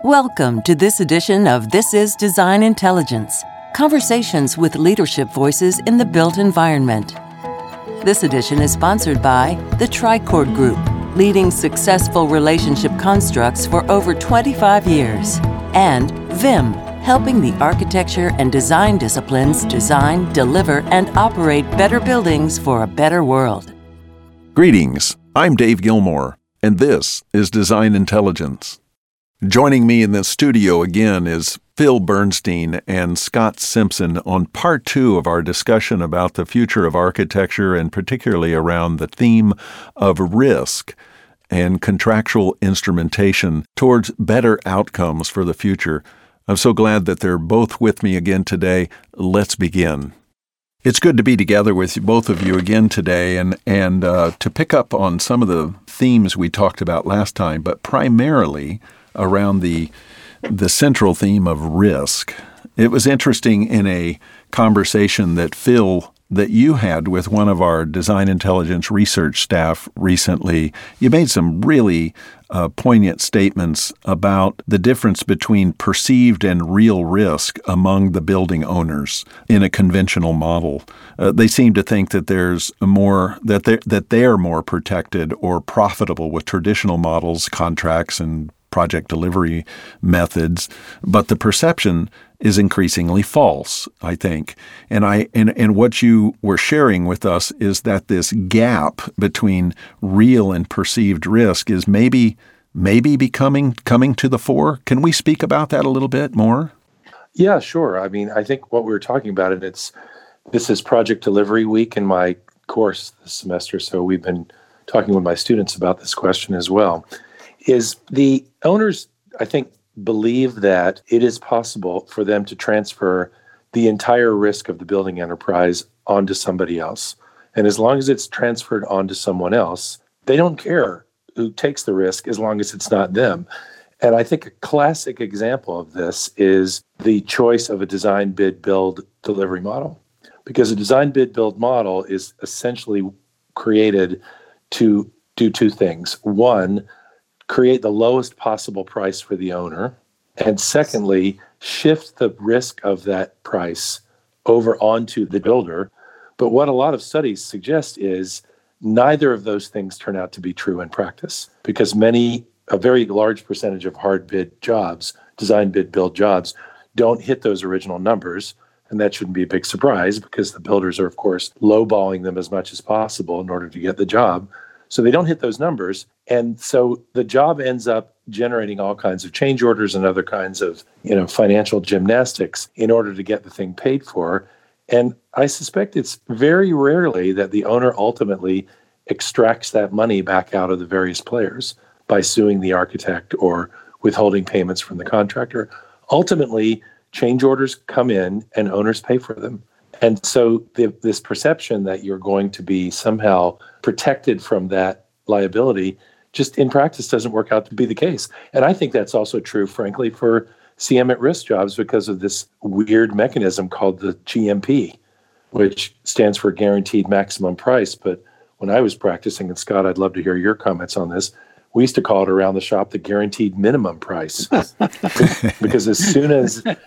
Welcome to this edition of This is Design Intelligence, conversations with leadership voices in the built environment. This edition is sponsored by the Tricord Group, leading successful relationship constructs for over 25 years, and Vim, helping the architecture and design disciplines design, deliver, and operate better buildings for a better world. Greetings, I'm Dave Gilmore, and this is Design Intelligence. Joining me in the studio again is Phil Bernstein and Scott Simpson on part 2 of our discussion about the future of architecture and particularly around the theme of risk and contractual instrumentation towards better outcomes for the future. I'm so glad that they're both with me again today. Let's begin. It's good to be together with both of you again today and to pick up on some of the themes we talked about last time, but primarily around the central theme of risk. It was interesting in a conversation that Phil, that you had with one of our design intelligence research staff recently. You made some really poignant statements about the difference between perceived and real risk among the building owners in a conventional model. They seem to think that there's more that they're more protected or profitable with traditional models, contracts, and project delivery methods, but the perception is increasingly false, I think. And what you were sharing with us is that this gap between real and perceived risk is maybe coming to the fore. Can we speak about that a little bit more? Yeah, sure. I mean, I think what we were talking about, and this is project delivery week in my course this semester, so we've been talking with my students about this question as well, is the owners, I think, believe that it is possible for them to transfer the entire risk of the building enterprise onto somebody else. And as long as it's transferred onto someone else, they don't care who takes the risk as long as it's not them. And I think a classic example of this is the choice of a design, bid, build delivery model. Because a design, bid, build model is essentially created to do two things. One, create the lowest possible price for the owner, and secondly, shift the risk of that price over onto the builder. But what a lot of studies suggest is neither of those things turn out to be true in practice, because a very large percentage of hard bid jobs, design, bid, build jobs, don't hit those original numbers. And that shouldn't be a big surprise because the builders are, of course, lowballing them as much as possible in order to get the job. So they don't hit those numbers. And so the job ends up generating all kinds of change orders and other kinds of, financial gymnastics in order to get the thing paid for. And I suspect it's very rarely that the owner ultimately extracts that money back out of the various players by suing the architect or withholding payments from the contractor. Ultimately, change orders come in and owners pay for them. And so this perception that you're going to be somehow protected from that liability just in practice doesn't work out to be the case. And I think that's also true, frankly, for CM at risk jobs because of this weird mechanism called the GMP, which stands for guaranteed maximum price. But when I was practicing, and Scott, I'd love to hear your comments on this, we used to call it around the shop the guaranteed minimum price because as soon as that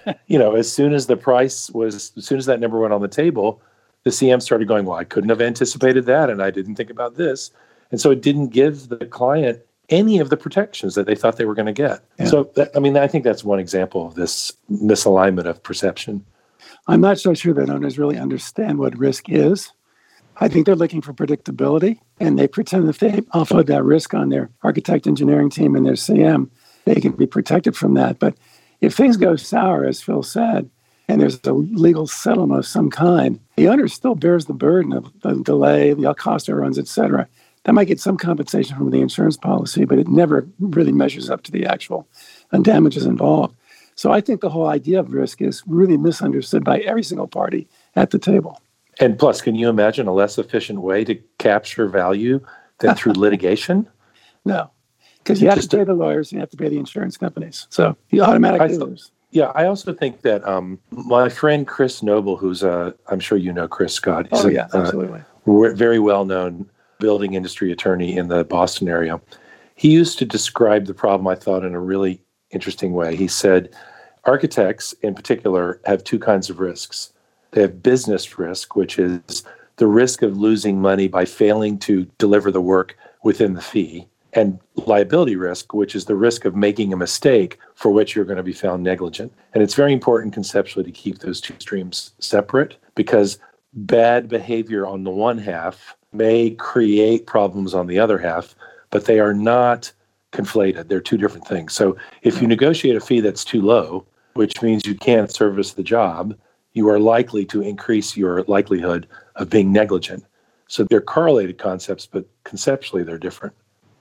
number went on the table, the CM started going, well, I couldn't have anticipated that. And I didn't think about this. And so it didn't give the client any of the protections that they thought they were going to get. Yeah. So, I think that's one example of this misalignment of perception. I'm not so sure that owners really understand what risk is. I think they're looking for predictability, and they pretend if they offload that risk on their architect engineering team and their CM, they can be protected from that. But if things go sour, as Phil said, and there's a legal settlement of some kind, the owner still bears the burden of the delay, the cost overruns, et cetera. That might get some compensation from the insurance policy, but it never really measures up to the actual damages involved. So I think the whole idea of risk is really misunderstood by every single party at the table. And plus, can you imagine a less efficient way to capture value than through litigation? No, because you have to pay the lawyers, and you have to pay the insurance companies. So you automatically lose. Yeah, I also think that my friend Chris Noble, who's I'm sure you know Chris, Scott. He's absolutely. Very well-known building industry attorney in the Boston area. He used to describe the problem, I thought, in a really interesting way. He said, architects in particular have two kinds of risks. They have business risk, which is the risk of losing money by failing to deliver the work within the fee, and liability risk, which is the risk of making a mistake for which you're going to be found negligent. And it's very important conceptually to keep those two streams separate, because bad behavior on the one half may create problems on the other half, but they are not conflated. They're two different things. So if you negotiate a fee that's too low, which means you can't service the job, you are likely to increase your likelihood of being negligent. So they're correlated concepts, but conceptually they're different.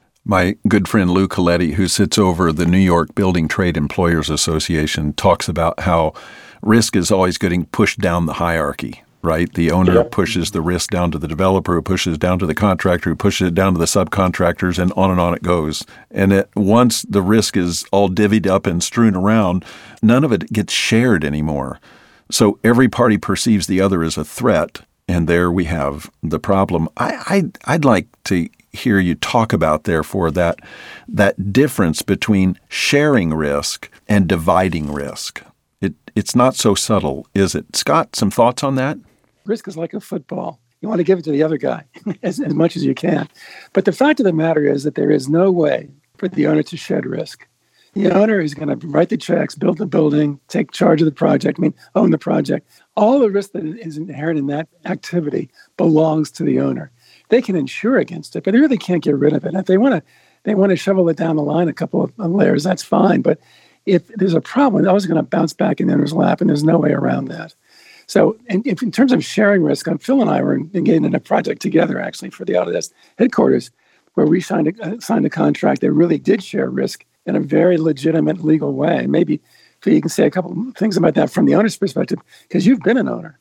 My good friend Lou Coletti, who sits over the New York Building Trade Employers Association, talks about how risk is always getting pushed down the hierarchy, right? The owner pushes the risk down to the developer, who pushes it down to the contractor, who pushes it down to the subcontractors, and on it goes. And once the risk is all divvied up and strewn around, none of it gets shared anymore. So every party perceives the other as a threat, and there we have the problem. I'd like to hear you talk about, therefore, that difference between sharing risk and dividing risk. It's not so subtle, is it? Scott, some thoughts on that? Risk is like a football. You want to give it to the other guy as much as you can. But the fact of the matter is that there is no way for the owner to shed risk. The owner is going to write the checks, build the building, take charge of the project, own the project. All the risk that is inherent in that activity belongs to the owner. They can insure against it, but they really can't get rid of it. If they want to shovel it down the line a couple of layers, that's fine. But if there's a problem, it's always going to bounce back in the owner's lap, and there's no way around that. So if in terms of sharing risk, Phil and I were engaged in a project together, actually, for the Autodesk headquarters, where we signed a contract that really did share risk in a very legitimate legal way. Maybe you can say a couple of things about that from the owner's perspective, because you've been an owner.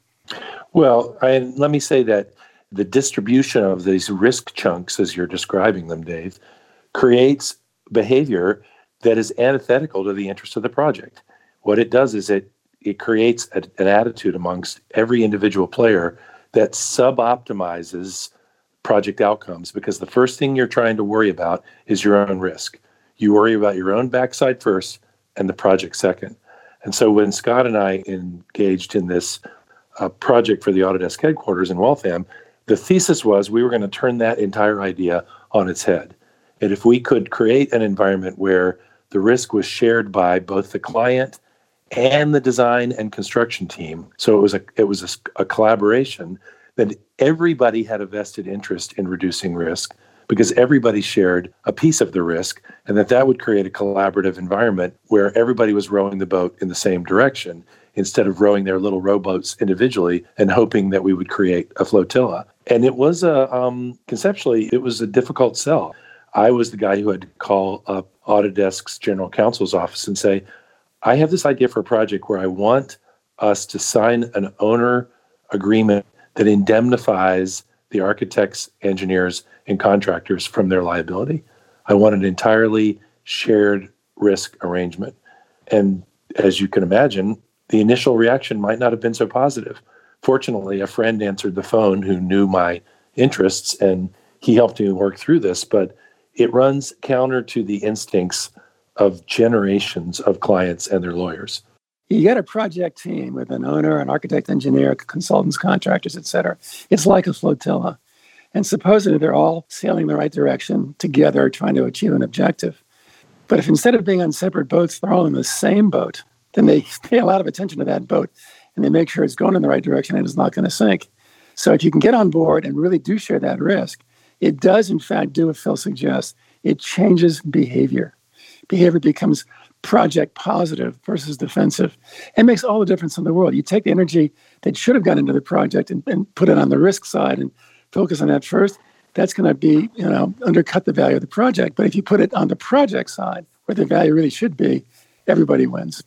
Well, let me say that the distribution of these risk chunks, as you're describing them, Dave, creates behavior that is antithetical to the interest of the project. What it does is it creates an attitude amongst every individual player that suboptimizes project outcomes, because the first thing you're trying to worry about is your own risk. You worry about your own backside first and the project second. And so when Scott and I engaged in this project for the Autodesk headquarters in Waltham, the thesis was we were going to turn that entire idea on its head. And if we could create an environment where the risk was shared by both the client and the design and construction team, so it was a collaboration, then everybody had a vested interest in reducing risk, because everybody shared a piece of the risk, and that would create a collaborative environment where everybody was rowing the boat in the same direction instead of rowing their little rowboats individually and hoping that we would create a flotilla. And it was conceptually, it was a difficult sell. I was the guy who had to call up Autodesk's general counsel's office and say, I have this idea for a project where I want us to sign an owner agreement that indemnifies the architects, engineers, and contractors from their liability. I want an entirely shared risk arrangement. And as you can imagine, the initial reaction might not have been so positive. Fortunately, a friend answered the phone who knew my interests, and he helped me work through this, but it runs counter to the instincts of generations of clients and their lawyers. You get a project team with an owner, an architect, engineer, consultants, contractors, et cetera. It's like a flotilla. And supposedly they're all sailing the right direction together, trying to achieve an objective. But if instead of being on separate boats, they're all in the same boat, then they pay a lot of attention to that boat and they make sure it's going in the right direction and it's not going to sink. So if you can get on board and really do share that risk, it does, in fact, do what Phil suggests. It changes behavior. Behavior becomes project positive versus defensive. It makes all the difference in the world. You take the energy that should have gone into the project and put it on the risk side and focus on that first. That's going to be, undercut the value of the project. But if you put it on the project side, where the value really should be, everybody wins.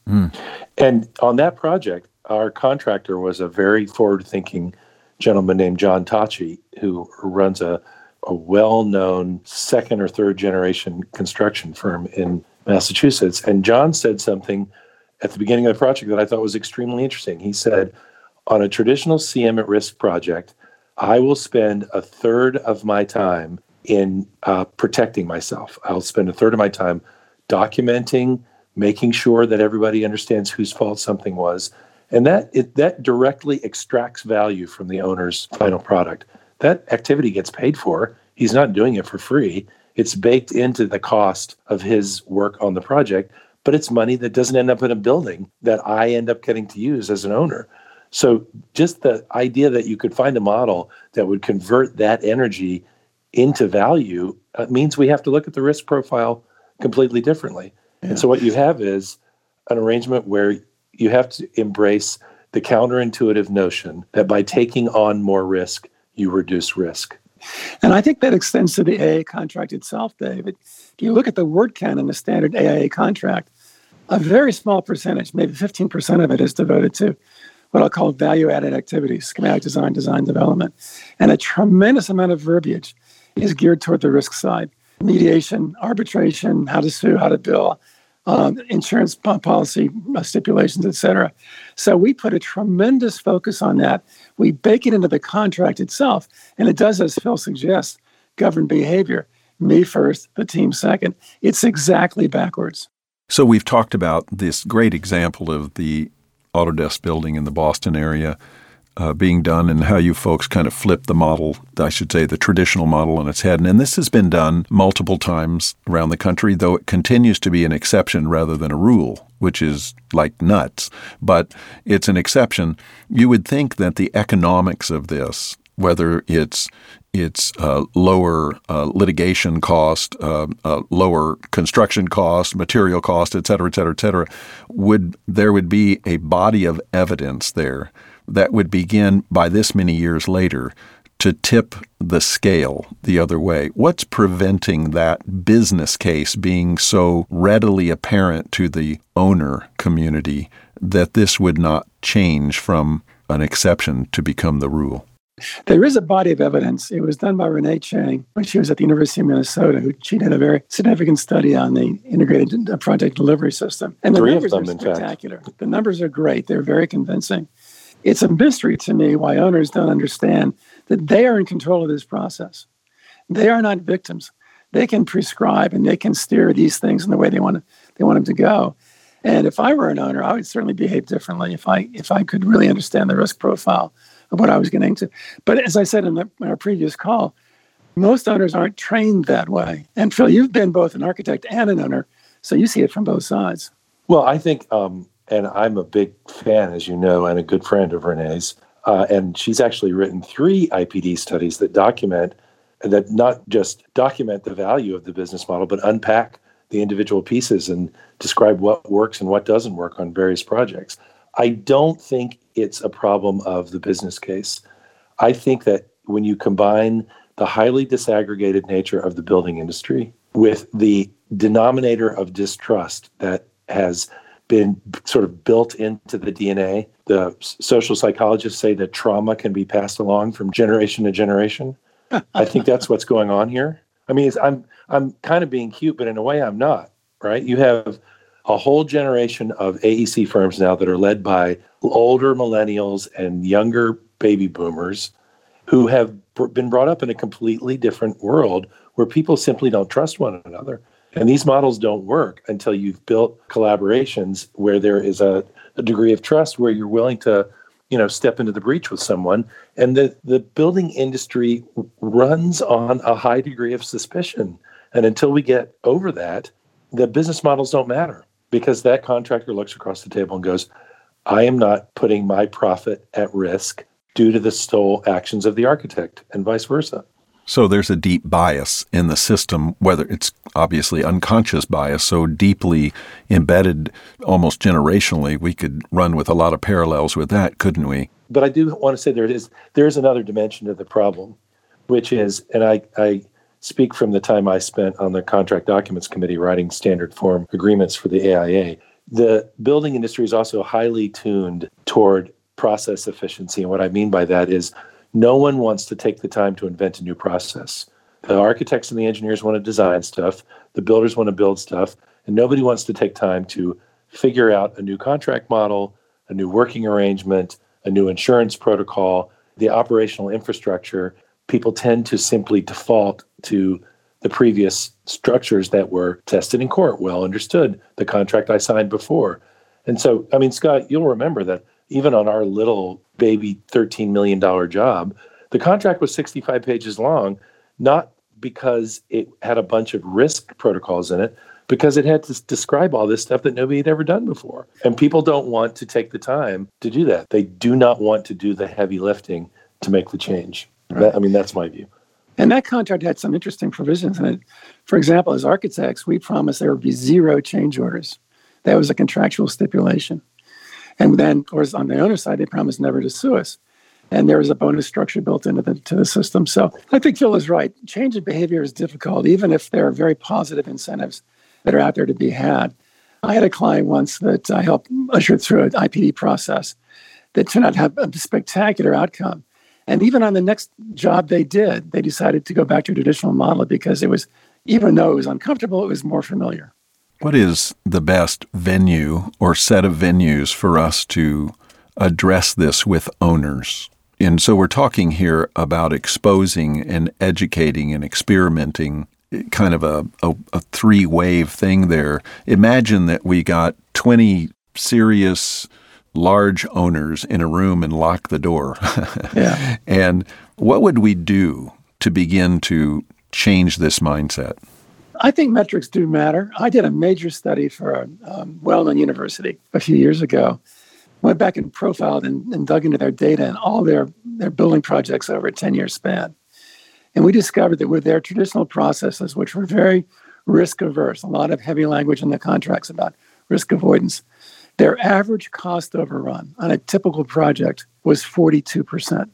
And on that project, our contractor was a very forward-thinking gentleman named John Tachi, who runs a well-known second or third generation construction firm in Massachusetts. And John said something at the beginning of the project that I thought was extremely interesting. He said, on a traditional CM at risk project, I will spend a third of my time in protecting myself. I'll spend a third of my time documenting making sure that everybody understands whose fault something was. And that directly extracts value from the owner's final product. That activity gets paid for. He's not doing it for free. It's baked into the cost of his work on the project, but it's money that doesn't end up in a building that I end up getting to use as an owner. So just the idea that you could find a model that would convert that energy into value means we have to look at the risk profile completely differently. Yeah. And so what you have is an arrangement where you have to embrace the counterintuitive notion that by taking on more risk, you reduce risk. And I think that extends to the AIA contract itself, David. If you look at the word count in the standard AIA contract, a very small percentage, maybe 15% of it, is devoted to what I'll call value-added activities, schematic design, design development. And a tremendous amount of verbiage is geared toward the risk side. Mediation, arbitration, how to sue, how to bill, insurance policy stipulations, et cetera. So we put a tremendous focus on that. We bake it into the contract itself, and it does, as Phil suggests, govern behavior. Me first, the team second. It's exactly backwards. So we've talked about this great example of the Autodesk building in the Boston area being done and how you folks kind of flipped the model, I should say, the traditional model on its head. And this has been done multiple times around the country, though it continues to be an exception rather than a rule, which is like nuts. But it's an exception. You would think that the economics of this, whether it's lower litigation cost, lower construction cost, material cost, et cetera, et cetera, et cetera, there would be a body of evidence there that would begin by this many years later to tip the scale the other way. What's preventing that business case being so readily apparent to the owner community that this would not change from an exception to become the rule? There is a body of evidence. It was done by Renee Chang when she was at the University of Minnesota. She did a very significant study on the integrated project delivery system. And the numbers are spectacular. The numbers are great. They're very convincing. It's a mystery to me why owners don't understand that they are in control of this process. They are not victims. They can prescribe and they can steer these things in the way they want them to go. And if I were an owner, I would certainly behave differently if I could really understand the risk profile of what I was getting into. But as I said in our previous call, most owners aren't trained that way. And Phil, you've been both an architect and an owner, so you see it from both sides. Well, I think, and I'm a big fan, as you know, and a good friend of Renee's, and she's actually written 3 IPD studies that not just document the value of the business model, but unpack the individual pieces and describe what works and what doesn't work on various projects. I don't think it's a problem of the business case. I think that when you combine the highly disaggregated nature of the building industry with the denominator of distrust that has been sort of built into the DNA, the social psychologists say that trauma can be passed along from generation to generation. I think that's what's going on here. I mean, I'm kind of being cute, but in a way I'm not, right? You have a whole generation of AEC firms now that are led by older millennials and younger baby boomers who have been brought up in a completely different world where people simply don't trust one another. And these models don't work until you've built collaborations where there is a degree of trust where you're willing to, step into the breach with someone. And the building industry runs on a high degree of suspicion. And until we get over that, the business models don't matter because that contractor looks across the table and goes, I am not putting my profit at risk due to the sole actions of the architect and vice versa. So there's a deep bias in the system, whether it's obviously unconscious bias, so deeply embedded almost generationally. We could run with a lot of parallels with that, couldn't we? But I do want to say there is another dimension to the problem, which is, and I speak from the time I spent on the Contract Documents Committee writing standard form agreements for the AIA. The building industry is also highly tuned toward process efficiency. And what I mean by that is no one wants to take the time to invent a new process. The architects and the engineers want to design stuff. The builders want to build stuff. And nobody wants to take time to figure out a new contract model, a new working arrangement, a new insurance protocol, the operational infrastructure. People tend to simply default to the previous structures that were tested in court, well understood, the contract I signed before. And so, I mean, Scott, you'll remember that even on our little baby $13 million job, the contract was 65 pages long, not because it had a bunch of risk protocols in it, because it had to describe all this stuff that nobody had ever done before. And people don't want to take the time to do that. They do not want to do the heavy lifting to make the change. Right. That's my view. And that contract had some interesting provisions in it. For example, as architects, we promised there would be 0 change orders. That was a contractual stipulation. And then, of course, on the owner's side, they promised never to sue us. And there was a bonus structure built into the system. So I think Phil is right. Change of behavior is difficult, even if there are very positive incentives that are out there to be had. I had a client once that I helped usher through an IPD process that turned out to have a spectacular outcome. And even on the next job they did, they decided to go back to a traditional model because it was, even though it was uncomfortable, it was more familiar. What is the best venue or set of venues for us to address this with owners? And so we're talking here about exposing and educating and experimenting, kind of a three-wave thing there. Imagine that we got 20 serious large owners in a room and lock the door. Yeah. And what would we do to begin to change this mindset? I think metrics do matter. I did a major study for a well-known university a few years ago. Went back and profiled and dug into their data and all their building projects over a 10-year span. And we discovered that with their traditional processes, which were very risk-averse, a lot of heavy language in the contracts about risk avoidance, their average cost overrun on a typical project was 42%.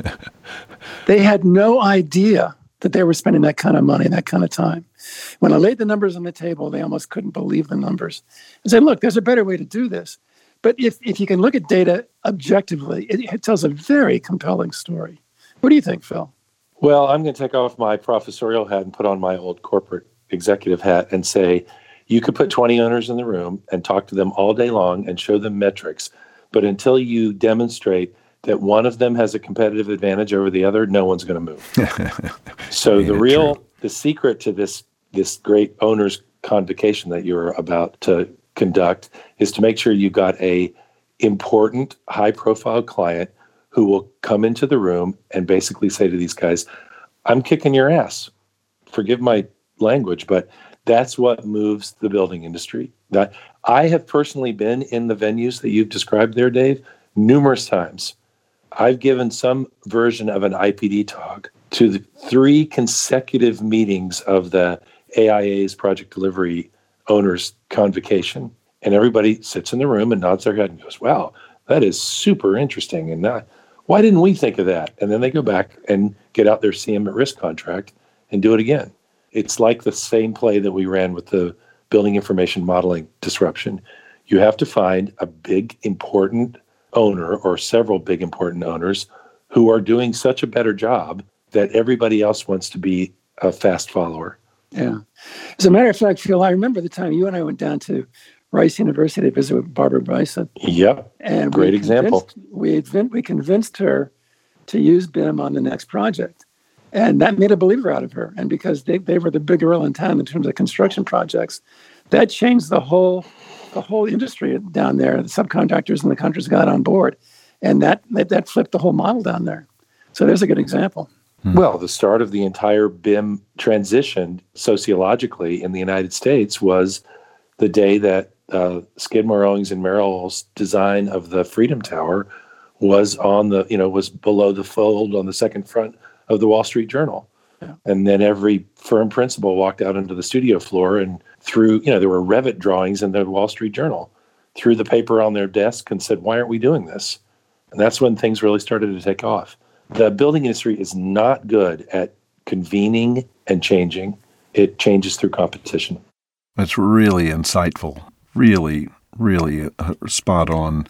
They had no idea that they were spending that kind of money, that kind of time. When I laid the numbers on the table, they almost couldn't believe the numbers. I said, look, there's a better way to do this. But if you can look at data objectively, it tells a very compelling story. What do you think, Phil? Well, I'm going to take off my professorial hat and put on my old corporate executive hat and say, you could put 20 owners in the room and talk to them all day long and show them metrics. But until you demonstrate that one of them has a competitive advantage over the other, no one's going to move. So the secret to this great owners convocation that you're about to conduct is to make sure you've got a important, high-profile client who will come into the room and basically say to these guys, I'm kicking your ass. Forgive my language, but that's what moves the building industry. That I have personally been in the venues that you've described there, Dave, numerous times. I've given some version of an IPD talk to the 3 consecutive meetings of the AIA's project delivery owners convocation. And everybody sits in the room and nods their head and goes, wow, that is super interesting. And why didn't we think of that? And then they go back and get out their CM at risk contract and do it again. It's like the same play that we ran with the building information modeling disruption. You have to find a big, important owner or several big, important owners who are doing such a better job that everybody else wants to be a fast follower. Yeah. As a matter of fact, Phil, I remember the time you and I went down to Rice University to visit with Barbara Bryson. Yep. And great example. We convinced her to use BIM on the next project. And that made a believer out of her. And because they were the big girl in town in terms of construction projects, that changed the whole industry down there. The subcontractors and the countries got on board. And that flipped the whole model down there. So there's a good example. Well, the start of the entire BIM transition sociologically in the United States was the day that Skidmore, Owings, and Merrill's design of the Freedom Tower was was below the fold on the second front of the Wall Street Journal. Yeah. And then every firm principal walked out onto the studio floor and threw, there were Revit drawings in the Wall Street Journal, threw the paper on their desk and said, why aren't we doing this? And that's when things really started to take off. The building industry is not good at convening and changing. It changes through competition. That's really insightful. Really, really spot on.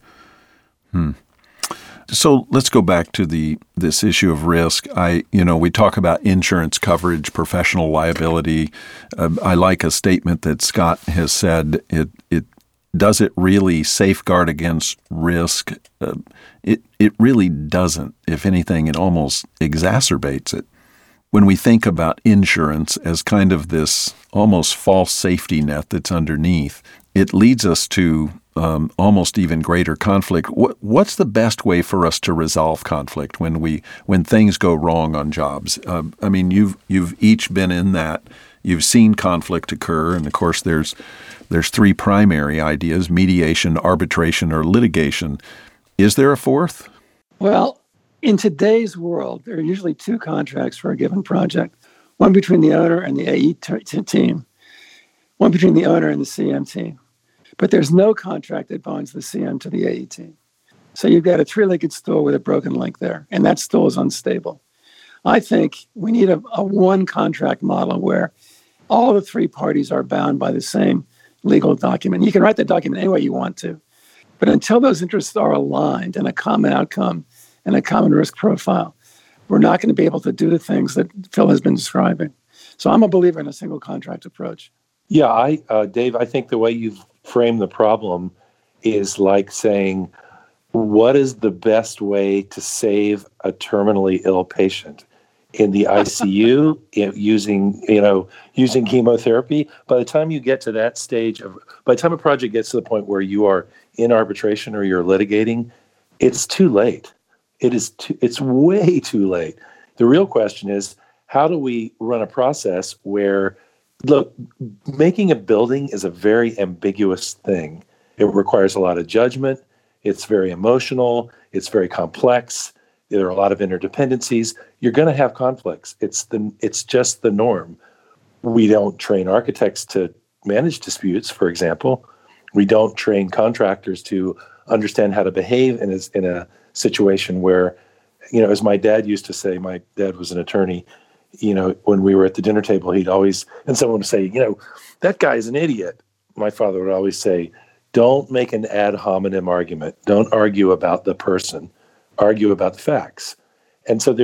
So let's go back to this issue of risk. We talk about insurance coverage, professional liability. I like a statement that Scott has said. It does it really safeguard against risk? It really doesn't. If anything, it almost exacerbates it. when we think about insurance as kind of this almost false safety net that's underneath, it leads us to almost even greater conflict. What's the best way for us to resolve conflict when things go wrong on jobs? I mean, you've each been in that. You've seen conflict occur, and of course, there's three primary ideas: mediation, arbitration, or litigation. Is there a fourth? Well, in today's world, there are usually two contracts for a given project, one between the owner and the AE team, one between the owner and the CM team. But there's no contract that binds the CM to the AE team. So you've got a three-legged stool with a broken link there, and that stool is unstable. I think we need a one contract model where all the three parties are bound by the same legal document. You can write the document any way you want to, but until those interests are aligned and a common outcome and a common risk profile, we're not going to be able to do the things that Phil has been describing. So I'm a believer in a single contract approach. Yeah, Dave, I think the way you've framed the problem is like saying, what is the best way to save a terminally ill patient in the ICU using chemotherapy? By the time you get to that stage by the time a project gets to the point where you are in arbitration or you're litigating, it's too late. It's way too late. The real question is, how do we run a process where, look, making a building is a very ambiguous thing. It requires a lot of judgment. It's very emotional. It's very complex. There are a lot of interdependencies. You're going to have conflicts. It's just the norm. We don't train architects to manage disputes, for example. We don't train contractors to understand how to behave in a situation where, as my dad used to say, my dad was an attorney, when we were at the dinner table, he'd always, and someone would say, that guy's an idiot. My father would always say, don't make an ad hominem argument. Don't argue about the person. Argue about the facts. And so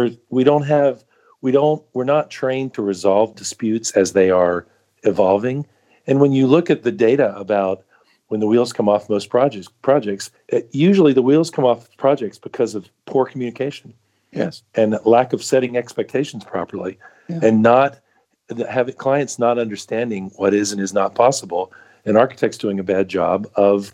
we're not trained to resolve disputes as they are evolving. And when you look at the data about when the wheels come off most projects, usually the wheels come off projects because of poor communication. Yes. And lack of setting expectations properly, yeah. And not having clients not understanding what is and is not possible, and architects doing a bad job of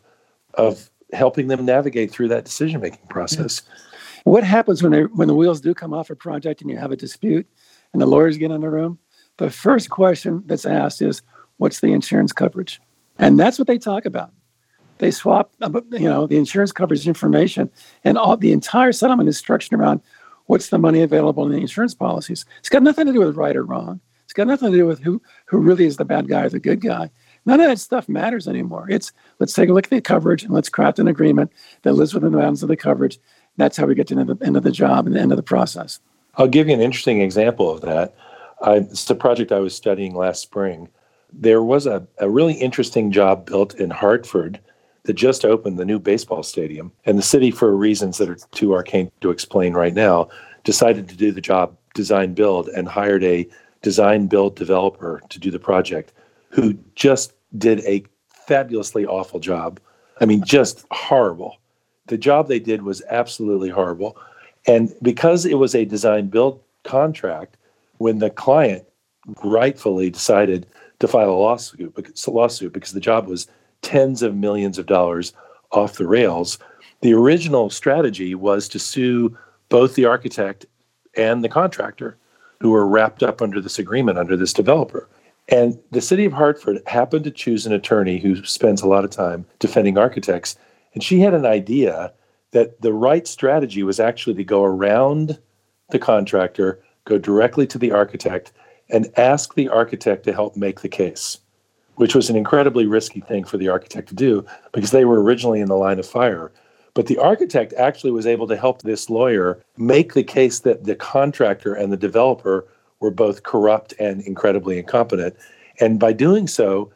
helping them navigate through that decision-making process. Yeah. What happens when the wheels do come off a project and you have a dispute and the lawyers get in the room? The first question that's asked is, what's the insurance coverage? And that's what they talk about. They swap, the insurance coverage information, and the entire settlement is structured around what's the money available in the insurance policies. It's got nothing to do with right or wrong. It's got nothing to do with who really is the bad guy or the good guy. None of that stuff matters anymore. It's, let's take a look at the coverage and let's craft an agreement that lives within the bounds of the coverage. That's how we get to the end of the job and the end of the process. I'll give you an interesting example of that. It's a project I was studying last spring. There was a really interesting job built in Hartford that just opened, the new baseball stadium. And the city, for reasons that are too arcane to explain right now, decided to do the job design build and hired a design build developer to do the project, who just did a fabulously awful job. I mean, just horrible. The job they did was absolutely horrible. And because it was a design build contract, when the client rightfully decided to file a lawsuit because the job was tens of millions of dollars off the rails, the original strategy was to sue both the architect and the contractor who were wrapped up under this agreement, under this developer. And the city of Hartford happened to choose an attorney who spends a lot of time defending architects. And she had an idea that the right strategy was actually to go around the contractor, go directly to the architect, and ask the architect to help make the case, which was an incredibly risky thing for the architect to do because they were originally in the line of fire. But the architect actually was able to help this lawyer make the case that the contractor and the developer were both corrupt and incredibly incompetent. And by doing so,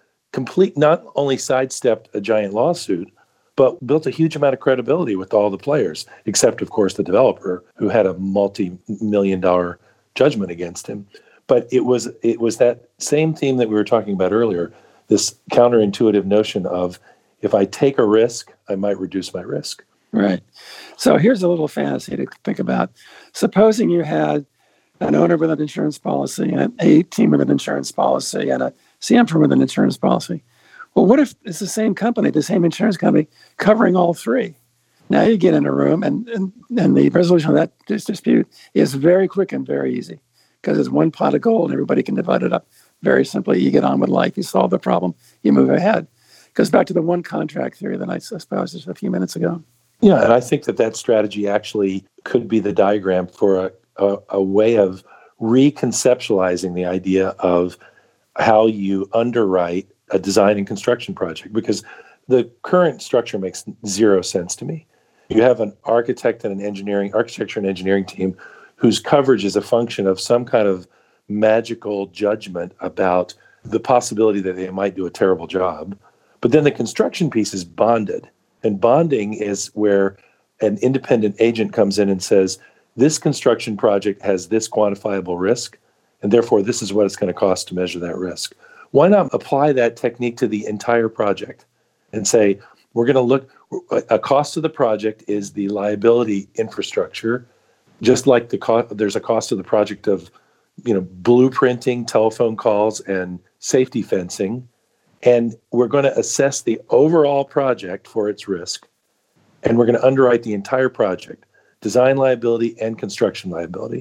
not only sidestepped a giant lawsuit, but built a huge amount of credibility with all the players, except, of course, the developer, who had a multi-million-dollar judgment against him. But it was that same theme that we were talking about earlier, this counterintuitive notion of, if I take a risk, I might reduce my risk. Right. So here's a little fantasy to think about. Supposing you had an owner with an insurance policy, and a team with an insurance policy, and a CM firm with an insurance policy. Well, what if it's the same company, the same insurance company, covering all three? Now you get in a room, and the resolution of that dispute is very quick and very easy because it's one pot of gold, and everybody can divide it up very simply. You get on with life, you solve the problem, you move ahead. It goes back to the one contract theory that I espoused just a few minutes ago. Yeah, and I think that strategy actually could be the diagram for a way of reconceptualizing the idea of how you underwrite a design and construction project, because the current structure makes zero sense to me. You have an architecture and engineering team whose coverage is a function of some kind of magical judgment about the possibility that they might do a terrible job. But then the construction piece is bonded. And bonding is where an independent agent comes in and says, this construction project has this quantifiable risk, and therefore this is what it's going to cost to measure that risk. Why not apply that technique to the entire project and say, we're going to look, a cost of the project is the liability infrastructure, just like there's a cost of the project of, blueprinting, telephone calls, and safety fencing. And we're going to assess the overall project for its risk, and we're going to underwrite the entire project, design liability and construction liability.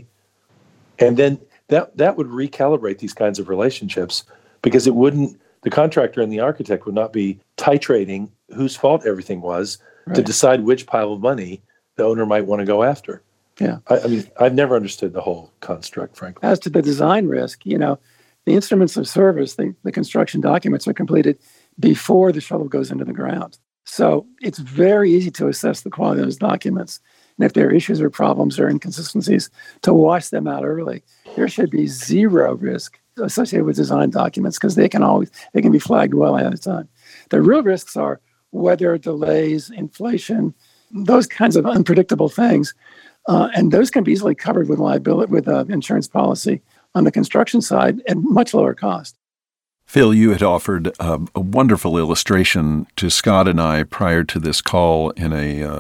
And then that would recalibrate these kinds of relationships, because the contractor and the architect would not be titrating whose fault everything was to decide which pile of money the owner might want to go after. Yeah. I mean, I've never understood the whole construct, frankly. As to the design risk, the instruments of service, the construction documents are completed before the shovel goes into the ground. So it's very easy to assess the quality of those documents. And if there are issues or problems or inconsistencies, to wash them out early. There should be zero risk associated with design documents, because they can be flagged well ahead of time. The real risks are weather, delays, inflation, those kinds of unpredictable things. And those can be easily covered with liability, with insurance policy on the construction side at much lower cost. Phil, you had offered a wonderful illustration to Scott and I prior to this call in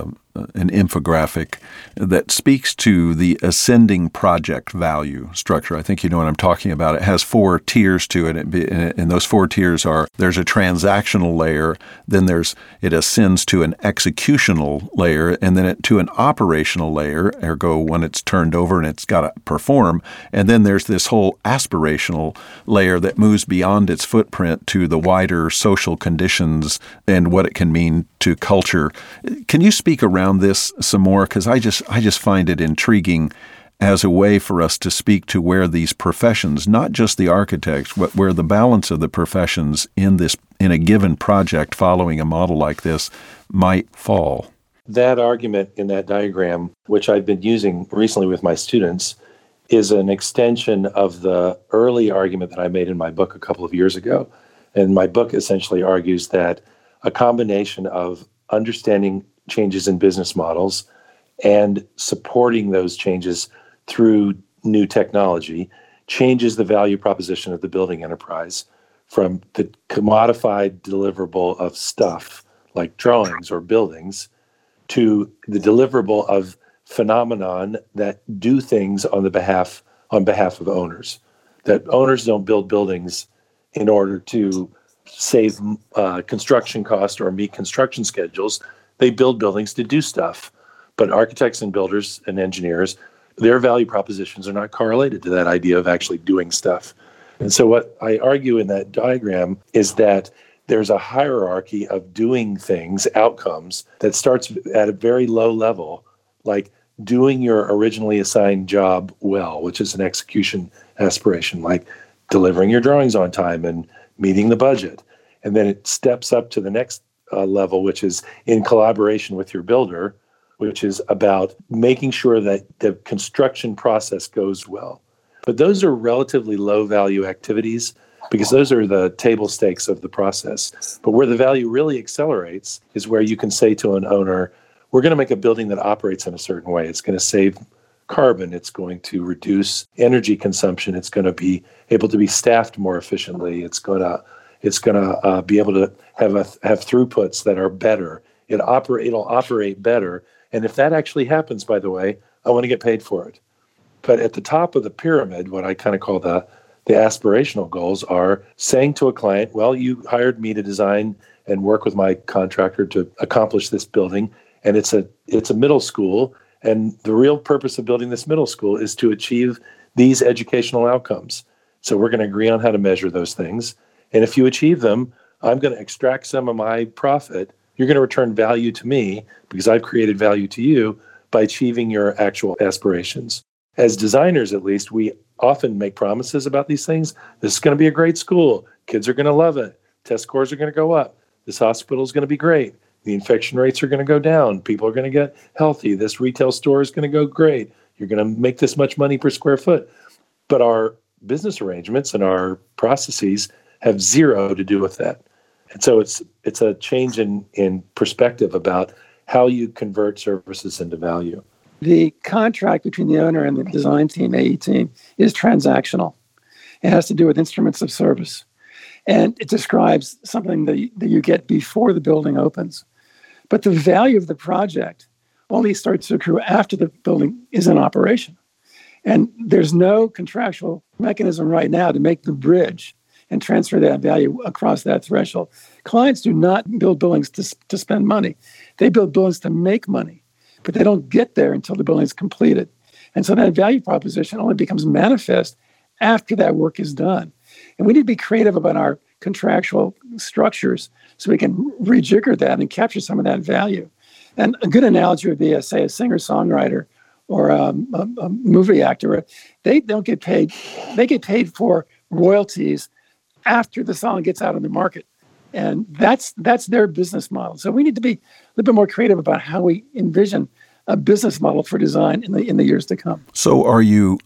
an infographic that speaks to the ascending project value structure. I think you know what I'm talking about. It has 4 tiers to it, and those 4 tiers are: there's a transactional layer, then it ascends to an executional layer, and then to an operational layer, ergo when it's turned over and it's got to perform, and then there's this whole aspirational layer that moves beyond its footprint to the wider social conditions and what it can mean to culture. Can you speak around this some more? Because I just find it intriguing as a way for us to speak to where these professions, not just the architects, but where the balance of the professions in a given project following a model like this might fall. That argument in that diagram, which I've been using recently with my students, is an extension of the early argument that I made in my book a couple of years ago. And my book essentially argues that a combination of understanding changes in business models and supporting those changes through new technology changes the value proposition of the building enterprise from the commodified deliverable of stuff like drawings or buildings to the deliverable of phenomenon that do things on behalf of owners. That owners don't build buildings in order to save construction costs or meet construction schedules. They build buildings to do stuff. But architects and builders and engineers, their value propositions are not correlated to that idea of actually doing stuff. And so what I argue in that diagram is that there's a hierarchy of doing things, outcomes, that starts at a very low level, like doing your originally assigned job well, which is an execution aspiration, like delivering your drawings on time and meeting the budget. And then it steps up to the next level, which is in collaboration with your builder, which is about making sure that the construction process goes well. But those are relatively low-value activities because those are the table stakes of the process. But where the value really accelerates is where you can say to an owner, we're going to make a building that operates in a certain way. It's going to save carbon. It's going to reduce energy consumption. It's going to be able to be staffed more efficiently. It's going to be able to have throughputs that are better. It'll operate better. And if that actually happens, by the way, I want to get paid for it. But at the top of the pyramid, what I kind of call the aspirational goals are saying to a client, well, you hired me to design and work with my contractor to accomplish this building. And it's a middle school. And the real purpose of building this middle school is to achieve these educational outcomes. So we're going to agree on how to measure those things. And if you achieve them, I'm going to extract some of my profit. You're going to return value to me because I've created value to you by achieving your actual aspirations. As designers, at least, we often make promises about these things. This is going to be a great school. Kids are going to love it. Test scores are going to go up. This hospital is going to be great. The infection rates are going to go down. People are going to get healthy. This retail store is going to go great. You're going to make this much money per square foot. But our business arrangements and our processes have zero to do with that. And so it's a change in perspective about how you convert services into value. The contract between the owner and the design team, AE team, is transactional. It has to do with instruments of service. And it describes something that you get before the building opens. But the value of the project only starts to accrue after the building is in operation. And there's no contractual mechanism right now to make the bridge and transfer that value across that threshold. Clients do not build buildings to spend money. They build buildings to make money, but they don't get there until the building is completed. And so that value proposition only becomes manifest after that work is done. And we need to be creative about our contractual structures so we can rejigger that and capture some of that value. And a good analogy would be, say, a singer-songwriter or a movie actor. They don't get paid. They get paid for royalties after the song gets out on the market. And that's their business model. So we need to be a little bit more creative about how we envision a business model for design in the years to come. So are you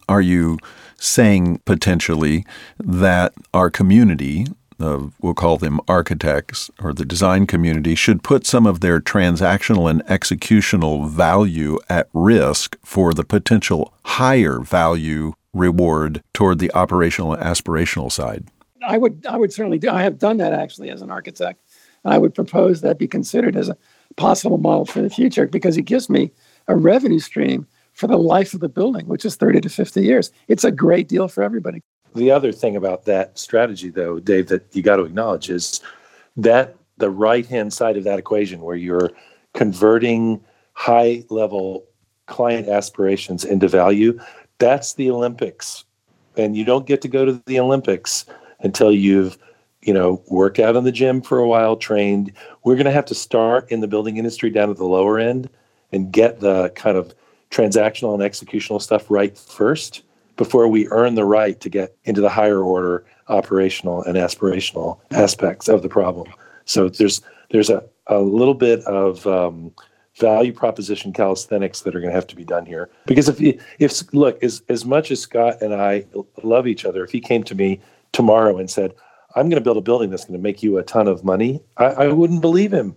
saying potentially that our community, we'll call them architects or the design community, should put some of their transactional and executional value at risk for the potential higher value reward toward the operational and aspirational side? I would certainly do. I have done that actually as an architect. I would propose that be considered as a possible model for the future because it gives me a revenue stream for the life of the building, which is 30 to 50 years. It's a great deal for everybody. The other thing about that strategy, though, Dave, that you got to acknowledge is that the right-hand side of that equation where you're converting high-level client aspirations into value, that's the Olympics. And you don't get to go to the Olympics until you've, worked out in the gym for a while, trained. We're going to have to start in the building industry down at the lower end and get the kind of transactional and executional stuff right first before we earn the right to get into the higher order operational and aspirational aspects of the problem. So there's a little bit of value proposition calisthenics that are going to have to be done here. Because if look, as much as Scott and I love each other, if he came to me tomorrow and said, I'm going to build a building that's going to make you a ton of money, I wouldn't believe him.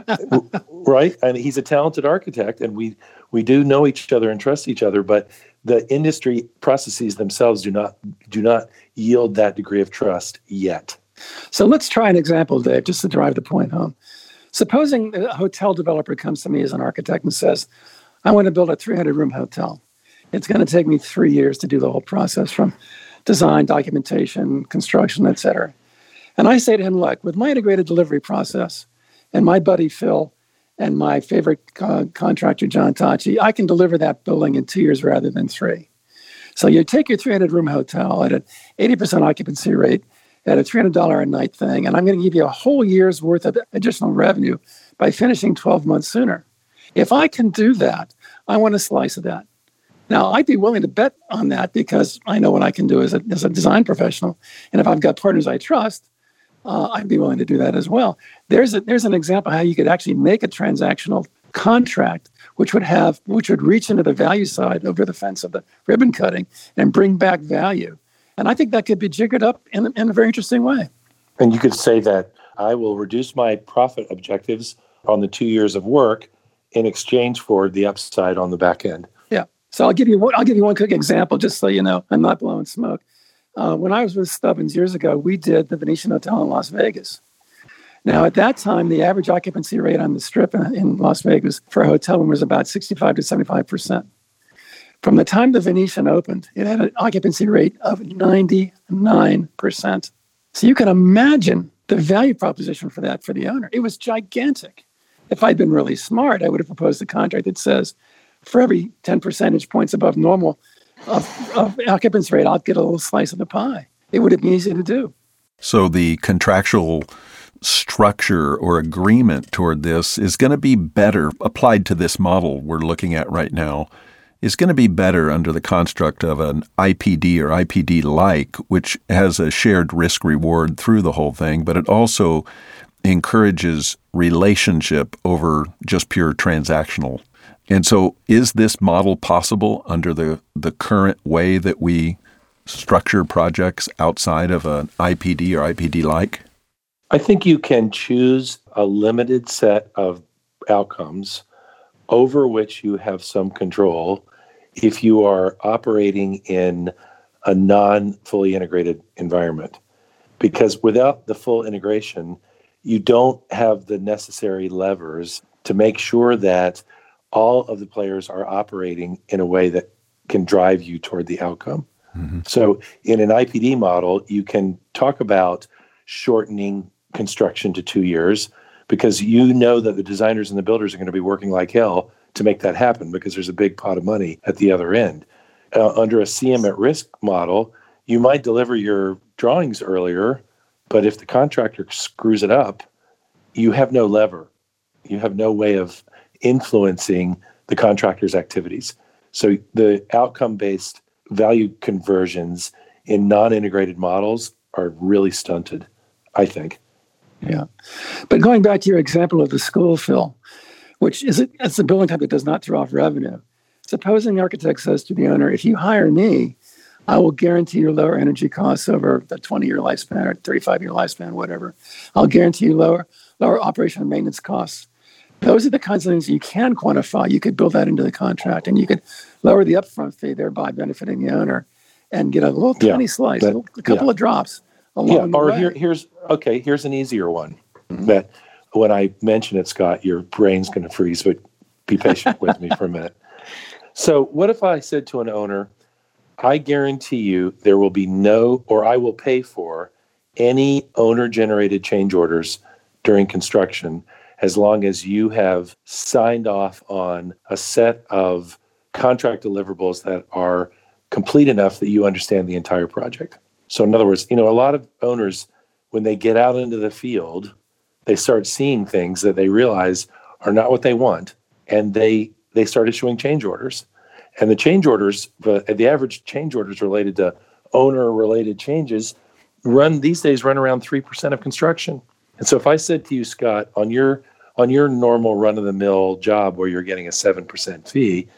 Right? And he's a talented architect, and we do know each other and trust each other, but the industry processes themselves do not yield that degree of trust yet. So let's try an example, Dave, just to drive the point home. Supposing a hotel developer comes to me as an architect and says, I want to build a 300-room hotel. It's going to take me 3 years to do the whole process from design, documentation, construction, et cetera. And I say to him, look, with my integrated delivery process and my buddy Phil and my favorite contractor, John Tachi, I can deliver that building in 2 years rather than 3. So you take your 300-room hotel at an 80% occupancy rate at a $300 a night thing, and I'm going to give you a whole year's worth of additional revenue by finishing 12 months sooner. If I can do that, I want a slice of that. Now, I'd be willing to bet on that because I know what I can do as a design professional. And if I've got partners I trust, I'd be willing to do that as well. There's an example how you could actually make a transactional contract, which would reach into the value side over the fence of the ribbon cutting and bring back value. And I think that could be jiggered up in a very interesting way. And you could say that I will reduce my profit objectives on the 2 years of work in exchange for the upside on the back end. Yeah. So I'll give you one quick example, just so you know I'm not blowing smoke. When I was with Stubbins years ago, we did the Venetian Hotel in Las Vegas. Now, at that time, the average occupancy rate on the Strip in Las Vegas for a hotel room was about 65 to 75%. From the time the Venetian opened, it had an occupancy rate of 99%. So you can imagine the value proposition for that for the owner. It was gigantic. If I'd been really smart, I would have proposed a contract that says, for every 10 percentage points above normal of occupancy rate, I'll get a little slice of the pie. It would have been easy to do. So the contractual structure or agreement toward this is going to be better applied to this model we're looking at right now, is going to be better under the construct of an IPD or IPD-like, which has a shared risk reward through the whole thing, but it also encourages relationship over just pure transactional. And so is this model possible under the current way that we structure projects outside of an IPD or IPD-like? I think you can choose a limited set of outcomes over which you have some control if you are operating in a non-fully integrated environment. Because without the full integration, you don't have the necessary levers to make sure that all of the players are operating in a way that can drive you toward the outcome. Mm-hmm. So in an IPD model, you can talk about shortening construction to 2 years because you know that the designers and the builders are going to be working like hell to make that happen because there's a big pot of money at the other end. Under a CM at risk model, you might deliver your drawings earlier, but if the contractor screws it up, you have no lever. You have no way of influencing the contractor's activities. So the outcome-based value conversions in non-integrated models are really stunted, I think. Yeah. But going back to your example of the school, Phil, which is it's a building type that does not throw off revenue. Supposing the architect says to the owner, if you hire me, I will guarantee you lower energy costs over the 20-year lifespan or 35-year lifespan, whatever. I'll guarantee you lower operation and maintenance costs. Those are the kinds of things you can quantify. You could build that into the contract, and you could lower the upfront fee, thereby benefiting the owner, and get a little tiny slice, a couple of drops along the way. Here's an easier one. Mm-hmm. That when I mention it, Scott, your brain's going to freeze, but be patient with me for a minute. So what if I said to an owner, I guarantee you there will be I will pay for any owner-generated change orders during construction as long as you have signed off on a set of contract deliverables that are complete enough that you understand the entire project. So in other words, a lot of owners, when they get out into the field, they start seeing things that they realize are not what they want, and they start issuing change orders. And the change orders, the average change orders related to owner-related changes these days run around 3% of construction. And so if I said to you, Scott, on your normal run-of-the-mill job where you're getting a 7% fee,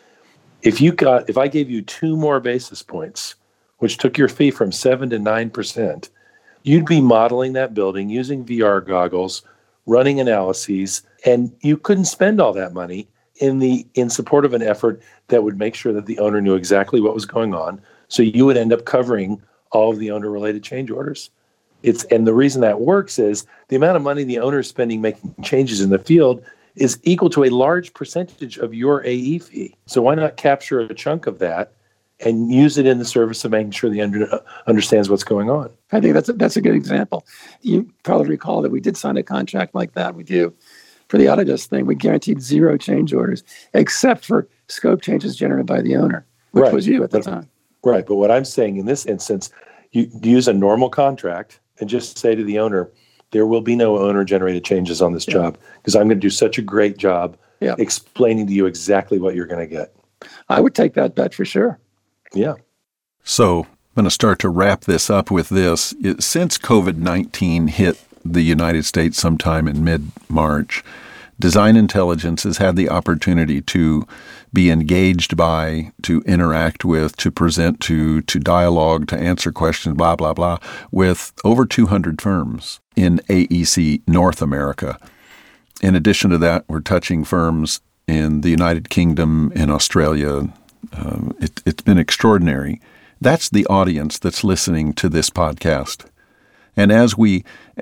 if I gave you 2 more basis points, which took your fee from 7 to 9%, you'd be modeling that building using VR goggles, running analyses, and you couldn't spend all that money in support of an effort that would make sure that the owner knew exactly what was going on. So you would end up covering all of the owner-related change orders. And the reason that works is the amount of money the owner is spending making changes in the field is equal to a large percentage of your AE fee. So why not capture a chunk of that and use it in the service of making sure the owner understands what's going on? I think that's a good example. You probably recall that we did sign a contract like that with you for the Autodesk thing. We guaranteed 0 change orders, except for scope changes generated by the owner, which was you at the time. Right. But what I'm saying in this instance, you use a normal contract and just say to the owner, there will be no owner-generated changes on this job because I'm going to do such a great job explaining to you exactly what you're going to get. I would take that bet for sure. Yeah. So I'm going to start to wrap this up with this. Since COVID-19 hit the United States sometime in mid-March, Design Intelligence has had the opportunity to be engaged by, to interact with, to present to dialogue, to answer questions, blah, blah, blah, with over 200 firms in AEC North America. In addition to that, we're touching firms in the United Kingdom, in Australia. It's been extraordinary. That's the audience that's listening to this podcast. And as we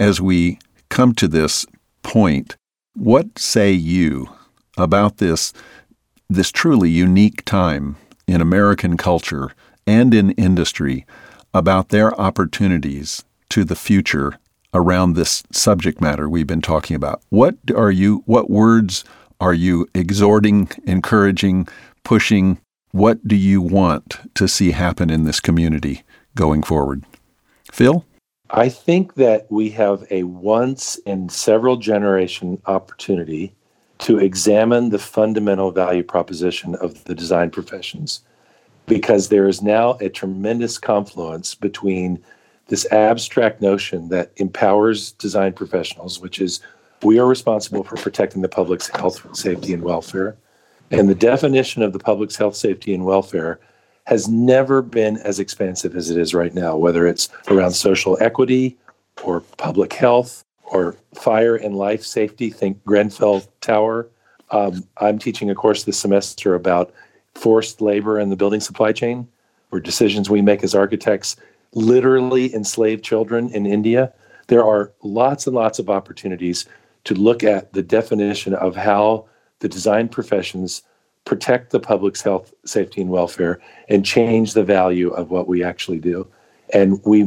come to this point, what say you about this truly unique time in American culture and in industry about their opportunities to the future around this subject matter we've been talking about? What words are you exhorting, encouraging, pushing? What do you want to see happen in this community going forward? Phil? I think that we have a once in several generation opportunity to examine the fundamental value proposition of the design professions, because there is now a tremendous confluence between this abstract notion that empowers design professionals, which is we are responsible for protecting the public's health, safety, and welfare. And the definition of the public's health, safety, and welfare has never been as expansive as it is right now, whether it's around social equity or public health or fire and life safety, think Grenfell Tower. I'm teaching a course this semester about forced labor in the building supply chain, where decisions we make as architects literally enslave children in India. There are lots and lots of opportunities to look at the definition of how the design professions protect the public's health, safety, and welfare and change the value of what we actually do. And we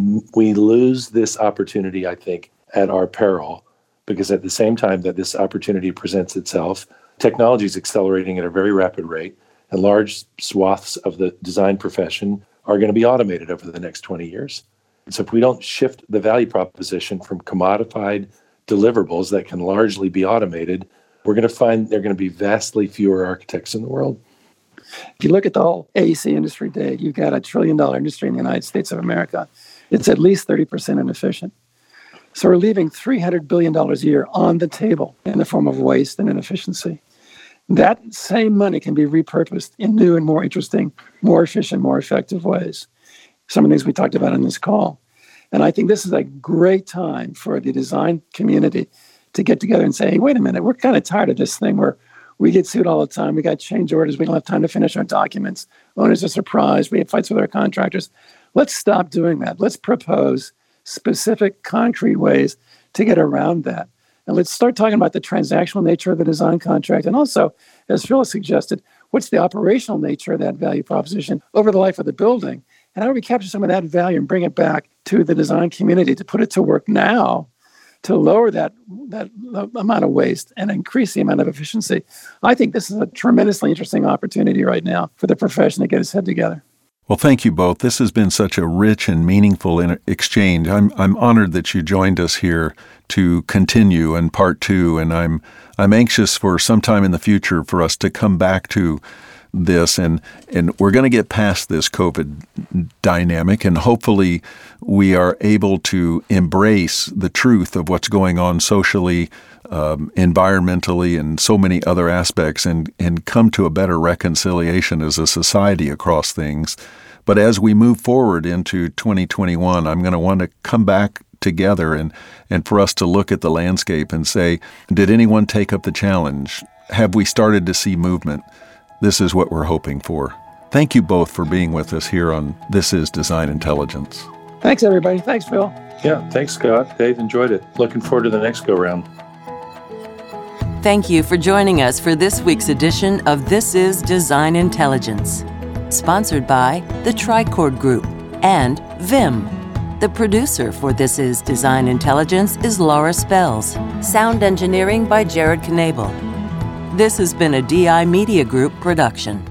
lose this opportunity, I think, at our peril, because at the same time that this opportunity presents itself, technology is accelerating at a very rapid rate, and large swaths of the design profession are going to be automated over the next 20 years. So if we don't shift the value proposition from commodified deliverables that can largely be automated, we're going to find there are going to be vastly fewer architects in the world. If you look at the whole AEC industry today, you've got $1 trillion industry in the United States of America. It's at least 30% inefficient. So we're leaving $300 billion a year on the table in the form of waste and inefficiency. That same money can be repurposed in new and more interesting, more efficient, more effective ways. Some of the things we talked about in this call. And I think this is a great time for the design community to get together and say, hey, wait a minute, we're kind of tired of this thing where we get sued all the time. We got change orders. We don't have time to finish our documents. Owners are surprised. We have fights with our contractors. Let's stop doing that. Let's propose specific, concrete ways to get around that. And let's start talking about the transactional nature of the design contract. And also, as Phil suggested, what's the operational nature of that value proposition over the life of the building? And how do we capture some of that value and bring it back to the design community to put it to work now to lower that amount of waste and increase the amount of efficiency? I think this is a tremendously interesting opportunity right now for the profession to get its head together. Well, thank you both. This has been such a rich and meaningful exchange. I'm honored that you joined us here to continue in part 2, and I'm anxious for sometime in the future for us to come back to this, and we're going to get past this COVID dynamic, and hopefully we are able to embrace the truth of what's going on socially, environmentally, and so many other aspects, and come to a better reconciliation as a society across things. But as we move forward into 2021, I'm going to want to come back together and for us to look at the landscape and say, did anyone take up the challenge? Have we started to see movement? This is what we're hoping for. Thank you both for being with us here on This is Design Intelligence. Thanks, everybody. Thanks, Phil. Yeah, thanks, Scott. Dave, enjoyed it. Looking forward to the next go-round. Thank you for joining us for this week's edition of This is Design Intelligence, sponsored by the Tricord Group and Vim. The producer for This is Design Intelligence is Laura Spells. Sound engineering by Jared Knable. This has been a DI Media Group production.